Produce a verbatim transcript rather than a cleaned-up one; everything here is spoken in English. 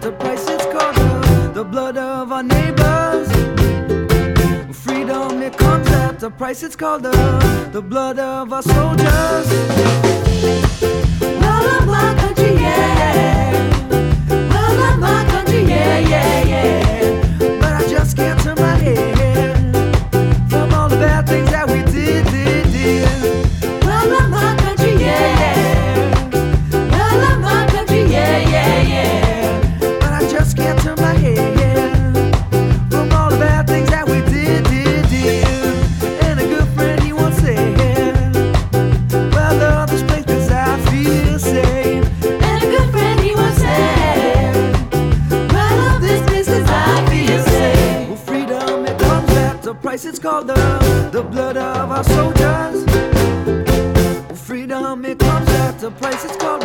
the price it's called the, the blood of our neighbors. Freedom, it comes at the price it's called the, the blood of our soldiers. Well, love my country, yeah. Well, love my country, yeah, yeah, yeah. But I just can't turn my head from all the bad things that we did, did, did. Well, love my country, yeah. Well, love my country, yeah, yeah, yeah. But I just can't turn my head from all the bad things that we did, did, did. And a good friend, he once said, well, love this place 'cause I feel safe. And a good friend, he once said, well, love this place 'cause I feel safe. Well, freedom, it comes at the price it's called the, the blood of our soldiers. Well, freedom, it comes at the price it's called